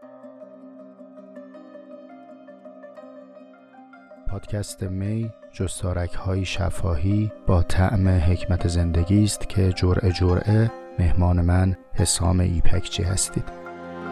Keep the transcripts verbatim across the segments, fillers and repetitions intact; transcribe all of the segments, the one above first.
پادکست می جستارک‌های شفاهی با طعم حکمت زندگی است که جرعه جرعه مهمان من حسام ایپکچی هستید.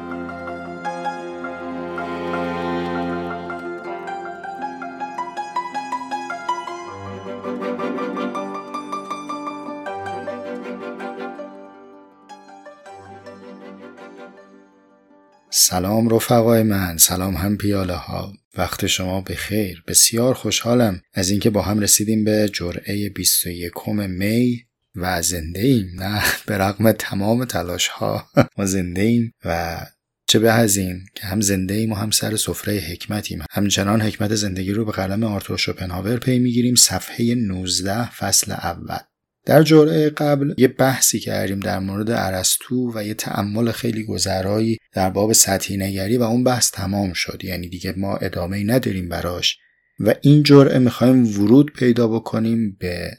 سلام رفقای من، سلام هم پیاله ها، وقت شما بخیر. بسیار خوشحالم از اینکه با هم رسیدیم به جرعه بیست و یکم می و زنده ایم. نه، به رغم تمام تلاش ها ما زنده ایم و چه به از این که هم زنده ایم و هم سر سفره حکمتیم. همچنان حکمت زندگی رو به قلم آرتور شوپنهاور پی میگیریم. صفحه نوزده فصل اول. در جرعه قبل یه بحثی کردیم در مورد ارسطو و یه تأمل خیلی گذرایی در باب سطحی نگری و اون بحث تمام شد، یعنی دیگه ما ادامه‌ای نداریم براش و این جرعه میخوایم ورود پیدا بکنیم به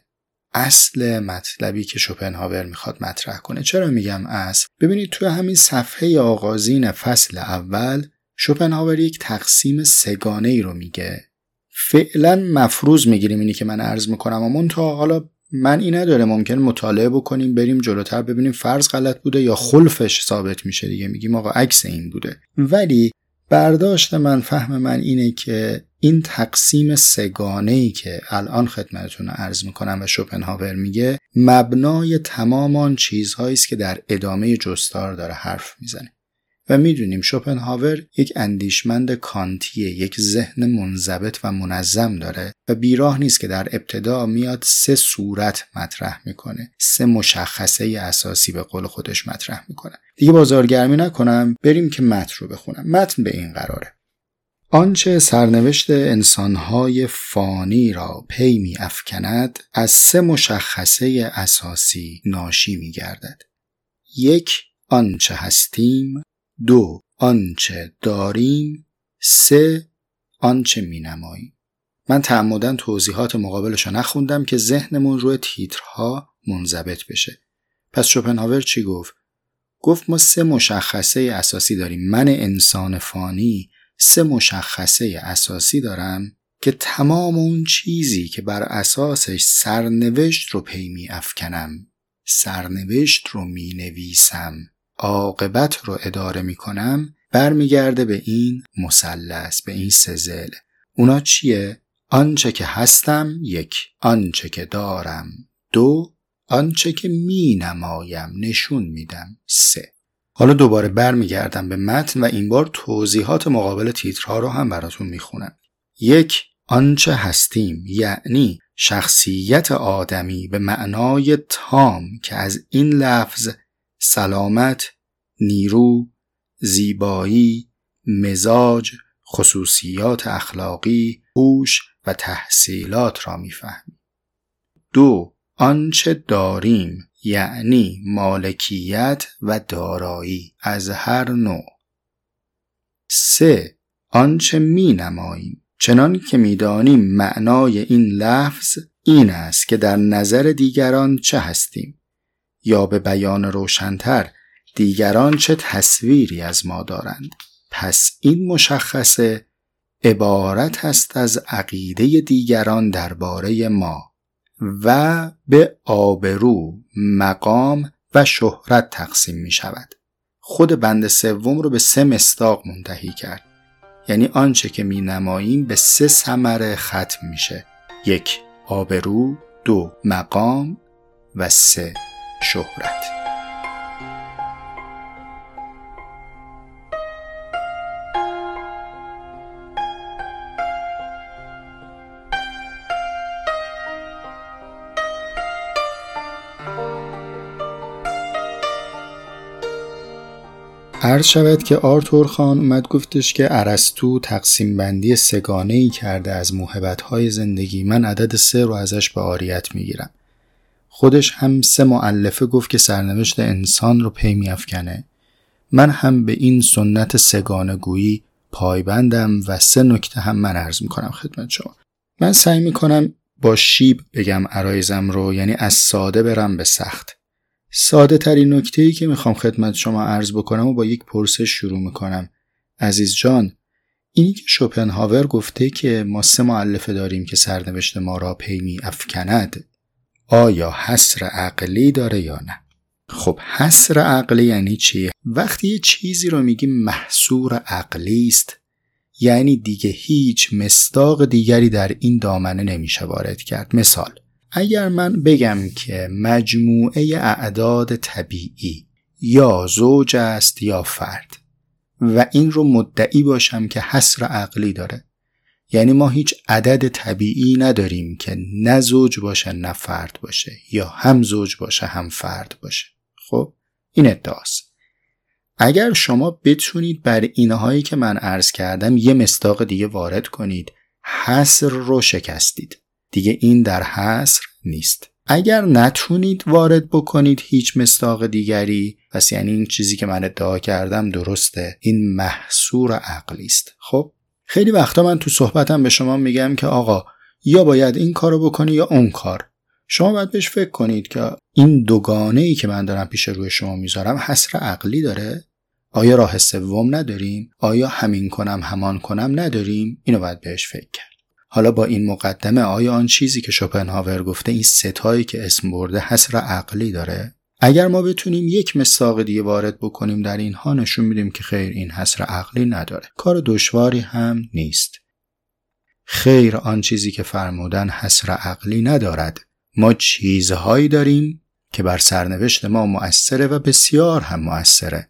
اصل مطلبی که شوپنهاور میخواد مطرح کنه. چرا میگم اصل؟ ببینید توی همین صفحه آغازین فصل اول شوپنهاور یک تقسیم سه‌گانه‌ای رو میگه. فعلا مفروض میگیریم اینی که من عرض میکنم، اما تا حالا من این نداره، ممکن مطالعه بکنیم بریم جلوتر ببینیم فرض غلط بوده یا خلفش ثابت میشه، دیگه میگیم آقا عکس این بوده. ولی برداشت من، فهم من اینه که این تقسیم سه‌گانه‌ای که الان خدمتتون عرض میکنم و شوپنهاور میگه مبنای تمام آن چیزهایی است که در ادامه جستار داره حرف میزنه. و میدونیم شوپنهاور یک اندیشمند کانتیه، یک ذهن منضبط و منظم داره و بیراه نیست که در ابتدا میاد سه صورت مطرح میکنه، سه مشخصه اساسی به قول خودش مطرح میکنه. دیگه بازارگرمی نکنم، بریم که متن رو بخونم. متن به این قراره: آنچه سرنوشت انسانهای فانی را پی می افکند از سه مشخصه اساسی ناشی می گردد. یک، آنچه هستیم. دو، آنچه داریم. سه، آنچه می نماییم. من تعمداً توضیحات مقابلش رو نخوندم که ذهنمون روی تیترها منضبط بشه. پس شوپنهاور چی گفت؟ گفت ما سه مشخصه اساسی داریم. من انسان فانی سه مشخصه اساسی دارم که تمام اون چیزی که بر اساسش سرنوشت رو پی می افکنم، سرنوشت رو می نویسم، عاقبت رو اداره می کنم، برمیگرده به این مثلث، به این سزل. اونا چیه؟ آنچه که هستم یک، آنچه که دارم دو، آنچه که می نمایم، نشون میدم سه. حالا دوباره برمیگردم به متن و این بار توضیحات مقابل تیترها رو هم براتون میخونم. یک، آنچه هستیم یعنی شخصیت آدمی به معنای تام که از این لفظ سلامت، نیرو، زیبایی، مزاج، خصوصیات اخلاقی، هوش و تحصیلات را میفهمیم. دو، آنچه داریم یعنی مالکیت و دارایی از هر نوع. سه، آنچه می نماییم چنان که می دانیم معنای این لفظ این است که در نظر دیگران چه هستیم، یا به بیان روشن‌تر دیگران چه تصویری از ما دارند. پس این مشخصه عبارت است از عقیده دیگران درباره ما و به آبرو، مقام و شهرت تقسیم می شود. خود بند سوم رو به سه مصداق منتهی کرد، یعنی آنچه که می نماییم به سه ثمره ختم میشه: یک، آبرو، دو، مقام و سه، شهرت. عرض شود که آرتور خان اومد گفتش که ارسطو تقسیم بندی سه‌گانه‌ای کرده از موهبت‌های زندگی. من عدد سه رو ازش به عاریت میگیرم. خودش هم سه مؤلفه گفت که سرنوشت انسان رو پی می‌افکنه. من هم به این سنت سه‌گانه گویی پایبندم و سه نکته هم من عرض می‌کنم خدمت شما. من سعی می‌کنم با شیب بگم عرایزم رو، یعنی از ساده برم به سخت. ساده ترین نکته‌ای که میخوام خدمت شما عرض بکنم و با یک پرسش شروع میکنم: عزیز جان، اینی که شوپنهاور گفته که ما سه مؤلفه داریم که سرنوشت ما را پی می افکند، آیا حصر عقلی داره یا نه؟ خب حصر عقلی یعنی چی؟ وقتی یه چیزی رو میگیم محصور عقلی است، یعنی دیگه هیچ مصداق دیگری در این دامنه نمیشه وارد کرد. مثال، اگر من بگم که مجموعه اعداد طبیعی یا زوج است یا فرد و این رو مدعی باشم که حصر عقلی داره، یعنی ما هیچ عدد طبیعی نداریم که نه زوج باشه نه فرد باشه، یا هم زوج باشه هم فرد باشه. خب این ادعاست. اگر شما بتونید بر اینهایی که من عرض کردم یه مصداق دیگه وارد کنید، حصر رو شکستید. دیگه این در حصر نیست. اگر نتونید وارد بکنید هیچ مصداق دیگری، پس یعنی این چیزی که من ادعا کردم درسته، این محصور عقلی است. خب خیلی وقتا من تو صحبتم به شما میگم که آقا یا باید این کارو بکنی یا اون کار. شما باید بهش فکر کنید که این دوگانه‌ای که من دارم پیش روی شما میذارم حصر عقلی داره؟ آیا راه سوم نداریم؟ آیا همین کنم همان کنم نداریم؟ اینو باید بهش فکر کرد. حالا با این مقدمه آیا آن چیزی که شوپنهاور گفته این ستایی که اسم برده حصر عقلی داره؟ اگر ما بتونیم یک مصداق دیگه وارد بکنیم در اینها، نشون میدیم که خیر این حصر عقلی نداره. کار دشواری هم نیست. خیر آن چیزی که فرمودن حصر عقلی ندارد. ما چیزهایی داریم که بر سرنوشت ما مؤثره و بسیار هم مؤثره.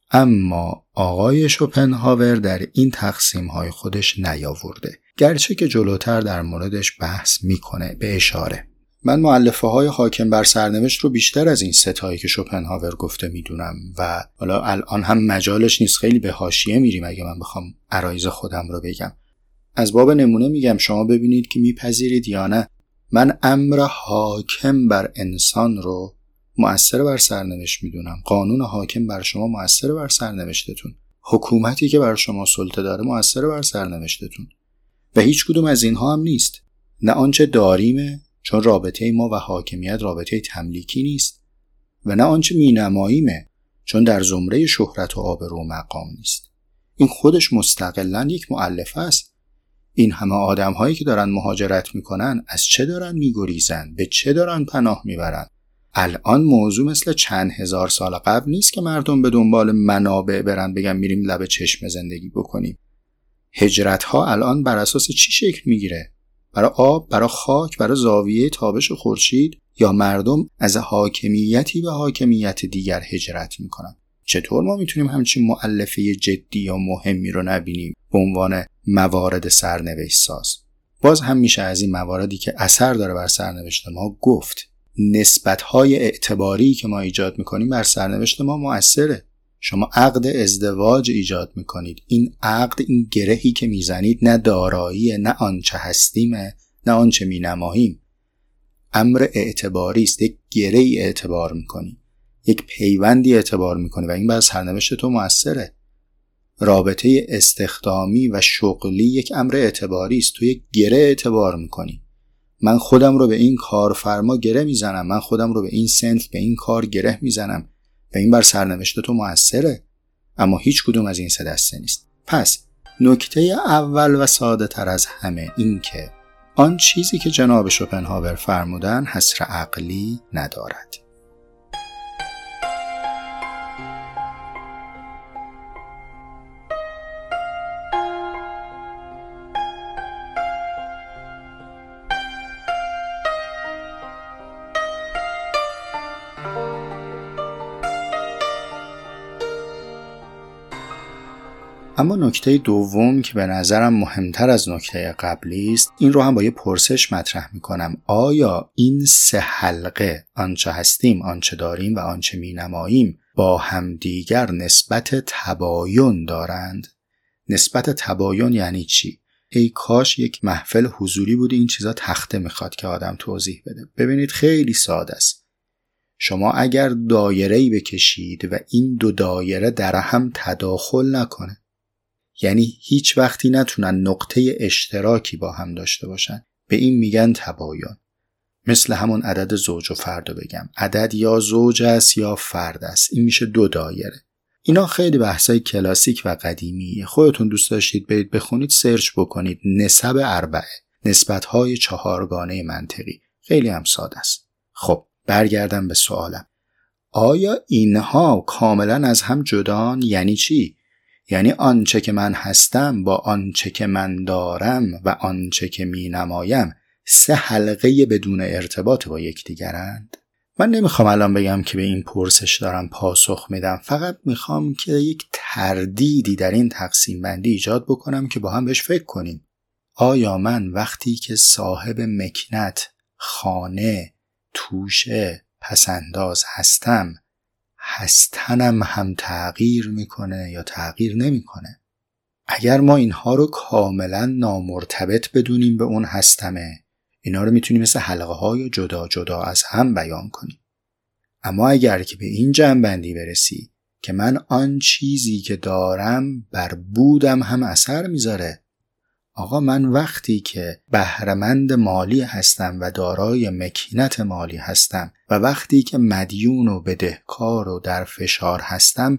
اما آقای شوپنهاور در این تقسیم‌های خودش نیاورده، گرچه که جلوتر در موردش بحث میکنه به اشاره. من مؤلفه های حاکم بر سرنوشت رو بیشتر از این ستایی که شوپنهاور گفته میدونم و حالا الان هم مجالش نیست، خیلی به حاشیه میریم اگه من بخوام عرایض خودم رو بگم. از باب نمونه میگم، شما ببینید که میپذیرید یا نه. من امر حاکم بر انسان رو مؤثر بر سرنوشت میدونم. قانون حاکم بر شما مؤثر بر سرنوشتتون. حکومتی که بر شما سلطه داره مؤثر بر سرنوشتتون. و هیچ کدوم از اینها هم نیست. نه آنچه داریمه، چون رابطه ما و حاکمیت رابطه تملیکی نیست، و نه آنچه مینماییمه، چون در زمره شهرت و آبرو و مقام نیست. این خودش مستقلاً یک مؤلفه است. این همه آدم هایی که دارن مهاجرت میکنن از چه دارن میگریزن؟ به چه دارن پناه میبرن؟ الان موضوع مثل چند هزار سال قبل نیست که مردم به دنبال منابع برن بگن میریم لب چشم زندگی بکنیم. هجرت ها الان بر اساس چی شکل میگیره؟ برای آب، برای خاک، برای زاویه تابش خورشید، یا مردم از حاکمیتی به حاکمیت دیگر هجرت میکنن؟ چطور ما میتونیم همچین مؤلفه جدی یا مهمی رو نبینیم به عنوان موارد سرنوشت ساز؟ باز هم میشه از این مواردی که اثر داره بر سرنوشت ما گفت. نسبت‌های اعتباری که ما ایجاد میکنیم بر سرنوشت ما مؤثره. شما عقد ازدواج ایجاد میکنید. این عقد، این گرهی که میزنید، نه داراییه، نه آنچه هستیمه، نه آنچه مینماییم. امر اعتباری است. یک گرهی اعتبار میکنی، یک پیوندی اعتبار میکنی و این بر سرنوشت تو مؤثره. رابطه استخدامی و شغلی یک امر اعتباری است. تو یک گره اعتبار میکنی. من خودم رو به این کارفرما گره میزنم، من خودم رو به این صنف، به این کار گره میزنم و این بر سرنوشت تو مؤثره. اما هیچ کدوم از این سه دسته نیست. پس نکته اول و ساده تر از همه این که آن چیزی که جناب شوپنهاور فرمودن حصر عقلی ندارد. اما نکته دوم که به نظرم مهمتر از نکته قبلی است، این رو هم با یه پرسش مطرح میکنم. آیا این سه حلقه، آنچه هستیم، آنچه داریم و آنچه مینماییم، با همدیگر نسبت تباین دارند؟ نسبت تباین یعنی چی؟ ای کاش یک محفل حضوری بود این چیزا تخته میخواد که آدم توضیح بده. ببینید خیلی ساده است. شما اگر دایره‌ای بکشید و این دو دایره در هم تداخل نکنه، یعنی هیچ وقتی نتونن نقطه اشتراکی با هم داشته باشن، به این میگن تباین. مثل همون عدد زوج و فرد رو بگم. عدد یا زوج است یا فرد است. این میشه دو دایره. اینا خیلی بحثای کلاسیک و قدیمیه. خودتون دوست داشتید برید بخونید، سرچ بکنید. نسب اربعه، نسبت‌های چهارگانه منطقی، خیلی هم ساده است. خب برگردم به سوالم. آیا اینها کاملا از هم جدان؟ یعنی چی؟ یعنی آنچه که من هستم با آنچه که من دارم و آنچه که می نمایم سه حلقه بدون ارتباط با یکدیگرند؟ من نمیخوام الان بگم که به این پرسش دارم پاسخ میدم، فقط میخوام که یک تردیدی در این تقسیم بندی ایجاد بکنم که با هم بهش فکر کنیم. آیا من وقتی که صاحب مکنت، خانه، توشه، پسنداز هستم، هستنم هم تغییر میکنه یا تغییر نمیکنه؟ اگر ما اینها رو کاملا نامرتبط بدونیم به اون هستمه، اینا رو میتونیم مثل حلقه های جدا جدا از هم بیان کنیم. اما اگر که به این جنبندی برسی که من آن چیزی که دارم بر بودم هم اثر میذاره، آقا من وقتی که بهره‌مند مالی هستم و دارای مکنت مالی هستم و وقتی که مدیون و بدهکار و در فشار هستم،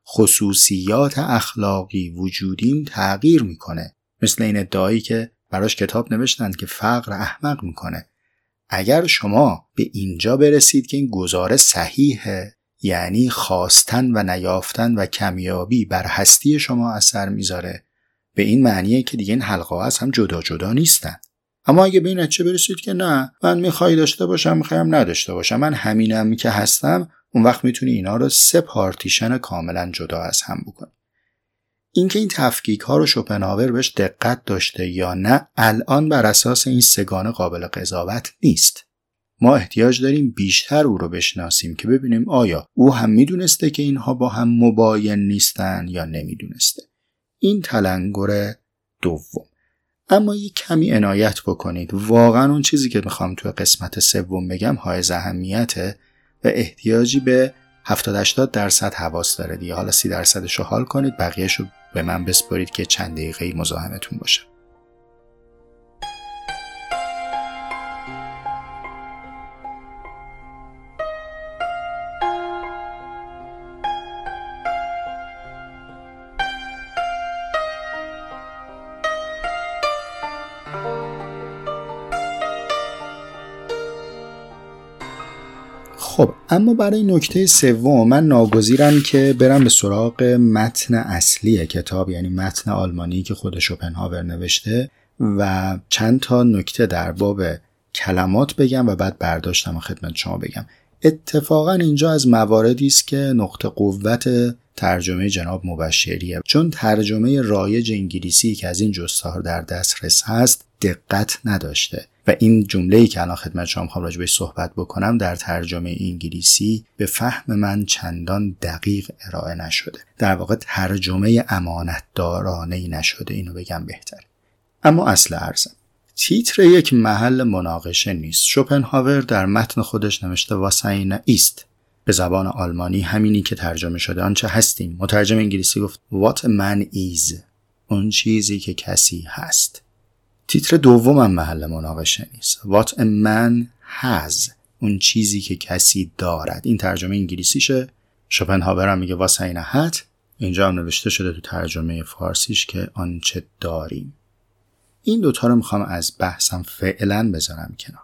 خصوصیات اخلاقی وجودیم تغییر میکنه. مثل این ادعایی که براش کتاب نوشتن که فقر احمق میکنه. اگر شما به اینجا برسید که این گزاره صحیحه، یعنی خواستن و نیافتن و کمیابی بر هستی شما اثر میذاره، به این معنیه که دیگه این حلقه از هم جدا جدا نیستن. اما اگه به این نتیجه برسید که نه، من میخوای داشته باشم، میخوایم نداشته باشم، من همینم که هستم، اون وقت میتونی اینا رو سه پارتیشن کاملا جدا از هم بکنی. اینکه این تفکیک ها رو شوپنهاور بهش دقت داشته یا نه، الان بر اساس این سگانه قابل قضاوت نیست. ما احتیاج داریم بیشتر او رو بشناسیم که ببینیم آیا او هم میدونسته که اینها با هم مباین نیستن یا نمیدونسته. این تلنگر دوم. اما یک کمی عنایت بکنید، واقعا اون چیزی که میخوام توی قسمت سوم بگم حائز اهمیته و احتیاجی به هفتاد هشتاد درصد حواس داره دیگه. حالا سی درصدش رو حال کنید، بقیه‌شو به من بسپارید که چند دقیقه‌ای مزاحمتون باشه. خب اما برای نکته سوم من ناگزیرم که برم به سراغ متن اصلی کتاب، یعنی متن آلمانی که خود شوپنهاور نوشته و چند تا نکته در باب کلمات بگم و بعد برداشتم و خدمت شما بگم. اتفاقا اینجا از مواردی است که نقطه قوت ترجمه جناب مبشریه، چون ترجمه رایج انگلیسی که از این جستار در دسترس هست دقت نداشته و این جمله‌ای که الان خدمت شما می‌خوام راجع بهش صحبت بکنم در ترجمه انگلیسی به فهم من چندان دقیق ارائه نشده. در واقع ترجمه امانتدارانه‌ای نشده، اینو بگم بهتر. اما اصل عرضم، تیتر یک محل مناقشه نیست. شوپنهاور در متن خودش نوشته واساین ایست، به زبان آلمانی همینی که ترجمه شده آنچه هستیم. مترجم انگلیسی گفت what a man is، اون چیزی که کسی هست. تیتر دوم هم محل مناقشه نیست. What a man has، اون چیزی که کسی دارد. این ترجمه انگلیسیشه. شوپنهاور هم میگه واساین هات، اینجا هم نوشته شده تو ترجمه فارسیش که آنچه داریم. این دوتا رو میخوام از بحثم فعلا بذارم کنار.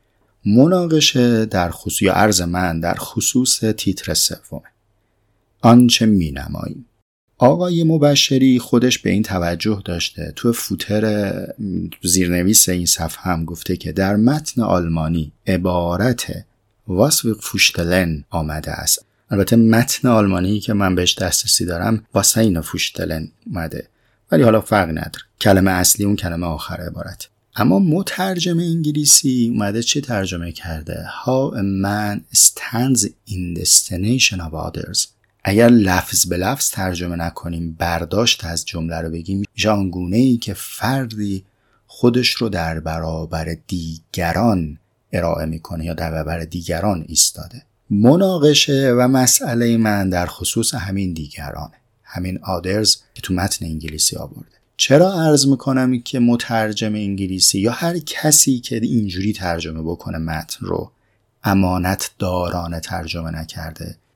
مناقشه در خصوص یا عرض من در خصوص تیتر سوم، آنچه می نماییم. آقای مبشری خودش به این توجه داشته، تو فوتر زیرنویس این صفحه هم گفته که در متن آلمانی عبارت was wir vorstellen آمده است. البته متن آلمانی که من بهش دسترسی دارم واساین vorstellen اومده، ولی حالا فرق نداره، کلمه اصلی اون کلمه آخر عبارت. اما مترجم انگلیسی اومده چه ترجمه کرده؟ How a man stands in destination of others. اگر لفظ به لفظ ترجمه نکنیم، برداشت از جمله رو بگیم، ژانگونه‌ای که فردی خودش رو در برابر دیگران ارائه میکنه یا در برابر دیگران ایستاده. مناقشه و مسئله من در خصوص همین دیگرانه، همین others که تو متن انگلیسی آورده. چرا عرض میکنم که مترجم انگلیسی یا هر کسی که اینجوری ترجمه بکنه متن رو امانت دارانه ترجمه نکرده؟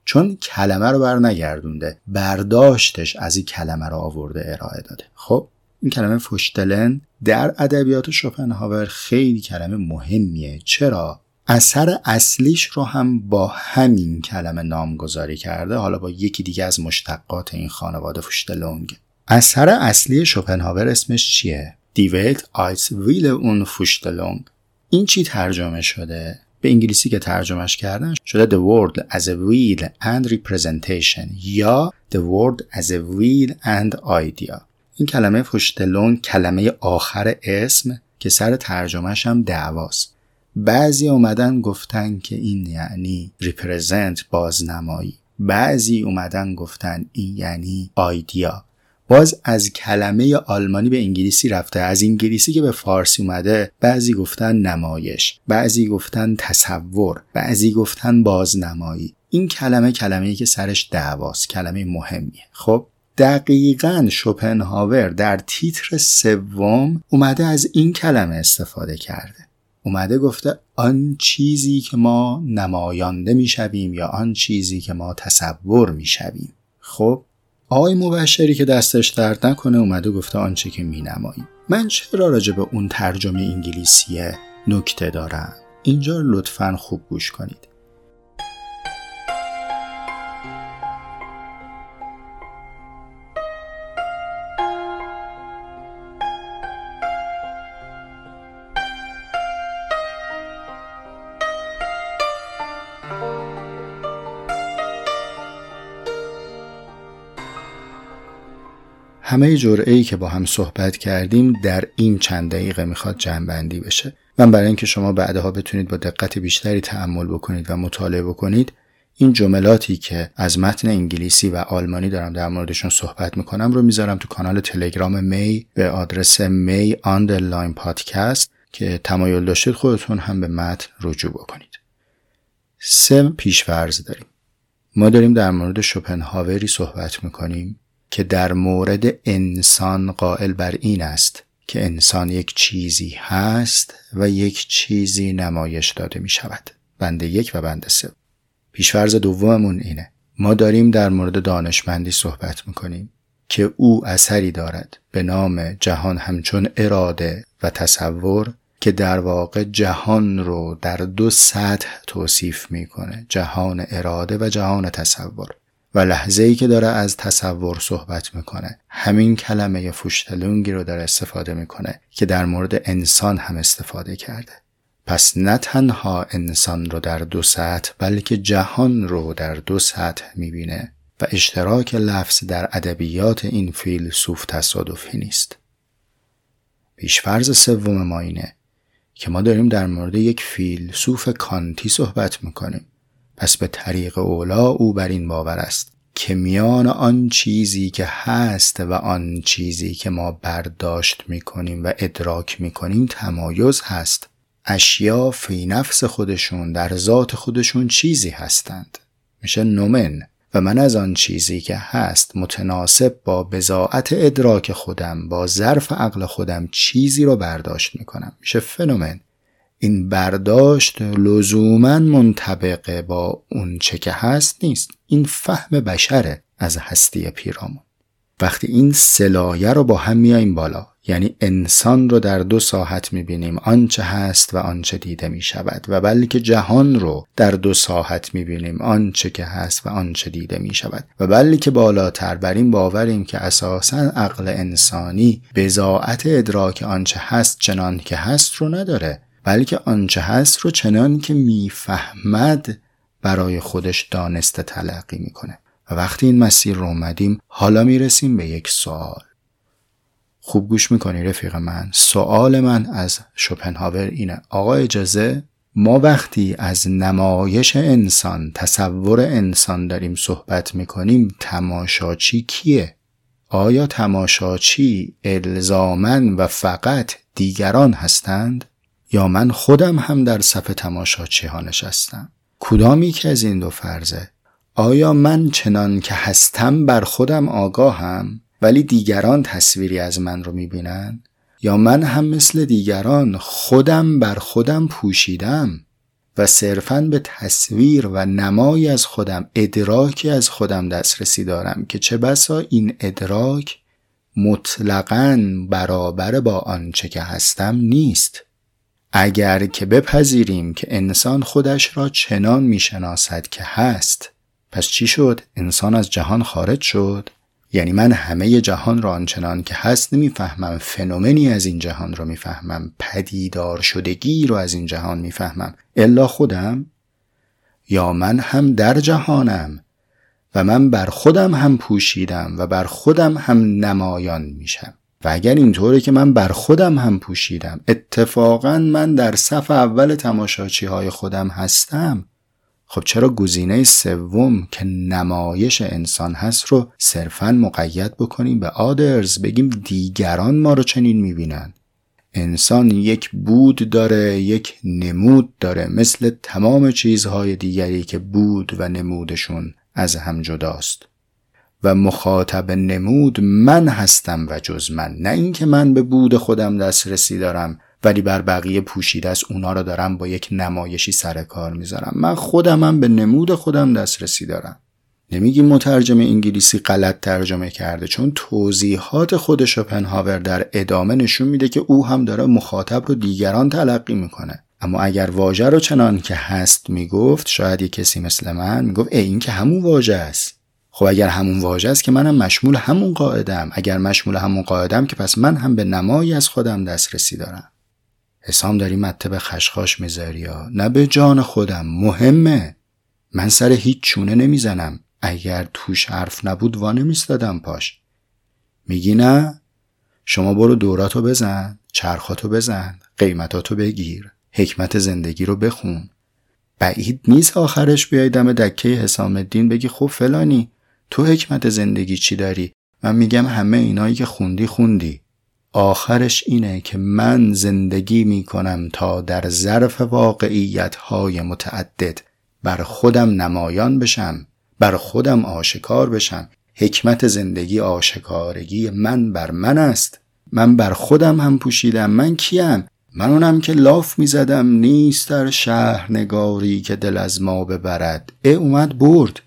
چون کلمه رو بر نگردونده، برداشتش از این کلمه رو آورده ارائه داده. خب این کلمه فشتلن در ادبیات شوپنهاور خیلی کلمه مهمیه. چرا؟ اثر اصلیش رو هم با همین کلمه نامگذاری کرده، حالا با یکی دیگه از مشتقات این خانواده فشتلونگ. اثر اصلی شوپنهاور اسمش چیه؟ Die Welt als Wille und Vorstellung. این چی ترجمه شده؟ به انگلیسی که ترجمهش کردن شده The world as a will and representation یا The world as a will and idea. این کلمه فشتلون کلمه آخر اسم که سر ترجمهش هم دعواست. بعضی اومدن گفتن که این یعنی represent بازنمایی، بعضی اومدن گفتن این یعنی idea. باز از کلمه آلمانی به انگلیسی رفته، از انگلیسی که به فارسی اومده بعضی گفتن نمایش، بعضی گفتن تصور، بعضی گفتن بازنمایی. این کلمه کلمه‌ای که سرش دعواست، کلمه مهمیه. خب دقیقاً شوپنهاور در تیتر سوم اومده از این کلمه استفاده کرده. اومده گفته آن چیزی که ما نمایانده میشویم یا آن چیزی که ما تصور میشویم. خب آقای مبشری که دستش درد نکنه اومده گفته آنچه که می نماییم. من چرا راجع به اون ترجمه انگلیسیه نکته دارم؟ اینجا لطفاً خوب گوش کنید. همه جرعه‌ای که با هم صحبت کردیم در این چند دقیقه میخواد جمع‌بندی بشه. من برای اینکه شما بعدها بتونید با دقت بیشتری تأمل بکنید و مطالعه بکنید، این جملاتی که از متن انگلیسی و آلمانی دارم در موردشون صحبت میکنم رو میذارم تو کانال تلگرام می به آدرس می آندرلاین پادکست که تمایل داشتید خودتون هم به متن رجوع بکنید. سه پیش‌فرض داریم. ما داریم در مورد شوپنهاوری صحبت میکنیم که در مورد انسان قائل بر این است که انسان یک چیزی هست و یک چیزی نمایش داده می شود. بند یک و بند سه. پیشفرض دوممون اینه. ما داریم در مورد دانشمندی صحبت می کنیم که او اثری دارد به نام جهان همچون اراده و تصور که در واقع جهان رو در دو سطح توصیف می کنه. جهان اراده و جهان تصور. و لحظه‌ای که داره از تصور صحبت میکنه همین کلمه فشتلونگی رو داره استفاده میکنه که در مورد انسان هم استفاده کرده. پس نه تنها انسان رو در دو سطح بلکه جهان رو در دو سطح میبینه و اشتراک لفظ در ادبیات این فیلسوف تصادفی نیست. پیش‌فرض سوم ما اینه که ما داریم در مورد یک فیلسوف کانتی صحبت میکنیم. پس به طریق اولا او بر این باور است که میان آن چیزی که هست و آن چیزی که ما برداشت میکنیم و ادراک میکنیم تمایز هست. اشیا فی نفس خودشون در ذات خودشون چیزی هستند، میشه نومن، و من از آن چیزی که هست متناسب با بضاعت ادراک خودم، با ظرف عقل خودم چیزی رو برداشت میکنم، میشه فنومن. این برداشت لزوماً منطبق با اون چه که هست نیست. این فهم بشره از هستی پیرامون. وقتی این سه لایه رو با هم میاییم بالا، یعنی انسان رو در دو ساحت میبینیم، آنچه هست و آنچه دیده میشود، و بلکه جهان رو در دو ساحت میبینیم، آنچه که هست و آنچه دیده میشود، و بلکه بالاتر بر این باوریم که اساساً عقل انسانی بضاعت ادراک آنچه هست چنان که هست رو نداره، بلکه آنچه هست رو چنان که میفهمد برای خودش دانسته تلقی میکنه. و وقتی این مسیر رو اومدیم حالا میرسیم به یک سوال. خوب گوش میکنی رفیق من؟ سوال من از شوپنهاور اینه: آقا اجازه، ما وقتی از نمایش انسان، تصور انسان داریم صحبت میکنیم، تماشاچی کیه؟ آیا تماشاچی الزاماً و فقط دیگران هستند؟ یا من خودم هم در صف تماشاچی ها نشستم؟ کدامی که از این دو فرضه؟ آیا من چنان که هستم بر خودم آگاهم ولی دیگران تصویری از من رو میبینن؟ یا من هم مثل دیگران خودم بر خودم پوشیدم و صرفاً به تصویر و نمایی از خودم، ادراکی از خودم دسترسی دارم که چه بسا این ادراک مطلقاً برابر با آنچه که هستم نیست. اگر که بپذیریم که انسان خودش را چنان میشناسد که هست، پس چی شد؟ انسان از جهان خارج شد؟ یعنی من همه جهان را آنچنان که هست نمیفهمم، فنومنی از این جهان را میفهمم، پدیدار شدگی را از این جهان میفهمم، الا خودم؟ یا من هم در جهانم و من بر خودم هم پوشیدم و بر خودم هم نمایان میشم؟ و اگر اینطوره که من بر خودم هم پوشیدم، اتفاقا من در صف اول تماشاچی های خودم هستم، خب چرا گزینه سوم که نمایش انسان هست رو صرفاً مقید بکنیم به آدرز، بگیم دیگران ما رو چنین میبینن؟ انسان یک بود داره، یک نمود داره، مثل تمام چیزهای دیگری که بود و نمودشون از هم جداست و مخاطب نمود من هستم و جز من، نه اینکه من به بود خودم دسترسی دارم ولی بر بقیه پوشیده است، اونا رو دارم با یک نمایشی سر کار میذارم. من خودمم به نمود خودم دسترسی دارم. نمیگیم مترجم انگلیسی غلط ترجمه کرده، چون توضیحات خود شوپنهاور در ادامه نشون میده که او هم داره مخاطب رو دیگران تلقی میکنه. اما اگر واژه رو چنان که هست میگفت، شاید یک کسی مثل من میگفت ای این که همون واژه است. خب اگر همون واژه است که منم مشمول همون قاعده‌ام، اگر مشمول همون قاعده‌ام که پس من هم به نمایی از خودم دسترسی دارم. حسام داری مته به خشخاش میذاری یا نه؟ به جان خودم مهمه. من سر هیچ چونه نمیزنم، اگر توش حرف نبود وا نمیستادم پاش. میگی نه؟ شما برو دوراتو بزن، چرخاتو بزن، قیمتاتو بگیر، حکمت زندگی رو بخون. بعید نیست آخرش بیای دم دکه حسام الدین بگی خب فلانی تو حکمت زندگی چی داری؟ من میگم همه اینایی که خوندی خوندی. آخرش اینه که من زندگی میکنم تا در ظرف واقعیت‌های متعدد بر خودم نمایان بشم، بر خودم آشکار بشم. حکمت زندگی آشکارگی من بر من است. من بر خودم هم پوشیدم. من کیم؟ من اونم که لاف میزدم نیست در شهر نگاری که دل از ما ببرد. اه اومد برد.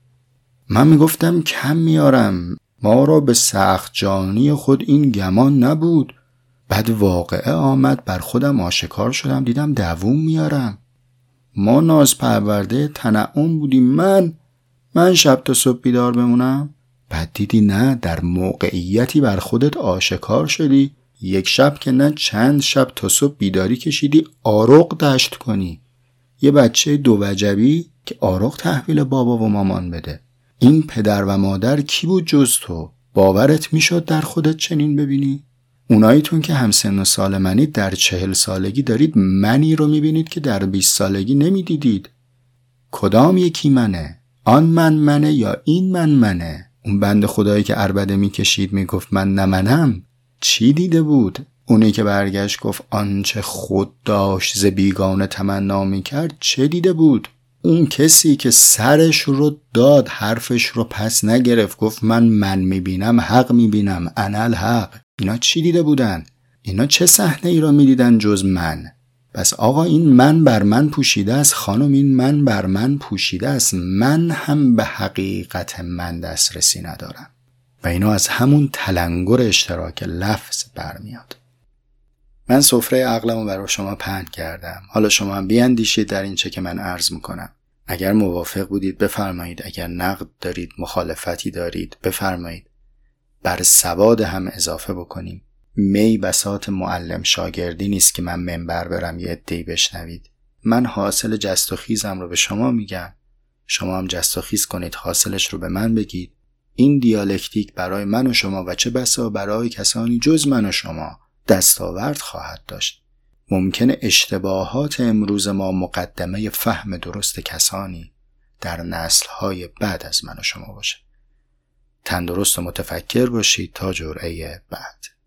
من میگفتم کم میارم، ما را به سخت جانی خود این گمان نبود. بعد واقعه آمد، بر خودم آشکار شدم، دیدم دووم میارم. ما ناز پرورده تنعم بودیم. من من شب تا صبح بیدار بمونم. بعد دیدی نه، در موقعیتی بر خودت آشکار شدی. یک شب که نه چند شب تا صبح بیداری کشیدی آرق دشت کنی. یه بچه دو وجبی که آرق تحویل بابا و مامان بده. این پدر و مادر کی بود جز تو؟ باورت میشد در خودت چنین ببینی؟ اوناییتون که همسن و سال منید در چهل سالگی دارید منی رو میبینید که در بیست سالگی نمیدیدید. کدام یکی منه؟ آن من منه یا این من منه؟ اون بند خدایی که عربده میکشید میگفت من نمنم چی دیده بود؟ اونی که برگشت گفت آنچه خود داشت ز بیگانه تمنا میکرد چه دیده بود؟ اون کسی که سرش رو داد، حرفش رو پس نگرفت، گفت من من میبینم، حق میبینم، انا الحق. اینا چی دیده بودن؟ اینا چه صحنه ای رو میدیدن جز من؟ پس آقا این من بر من پوشیده است، خانم این من بر من پوشیده است. من هم به حقیقت من دسترسی ندارم و اینا از همون تلنگر اشتراک لفظ برمیاد. من سفره عقلمو برای شما پهن کردم. حالا شما هم بیاندیشید در این چه که من عرض میکنم. اگر موافق بودید بفرمایید، اگر نقد دارید، مخالفتی دارید بفرمایید. بر سواد هم اضافه بکنیم. می بساط معلم شاگردی نیست که من منبر برم یه عده‌ای بشنوید. من حاصل جست و خیزم رو به شما میگم، شما هم جست و خیز کنید، حاصلش رو به من بگید. این دیالکتیک برای من و شما و چه بسا برای کسانی جز من و شما دستاورد خواهد داشت. ممکنه اشتباهات امروز ما مقدمه فهم درست کسانی در نسل‌های بعد از من و شما باشه. تندرست و متفکر باشید تا جرعه بعد.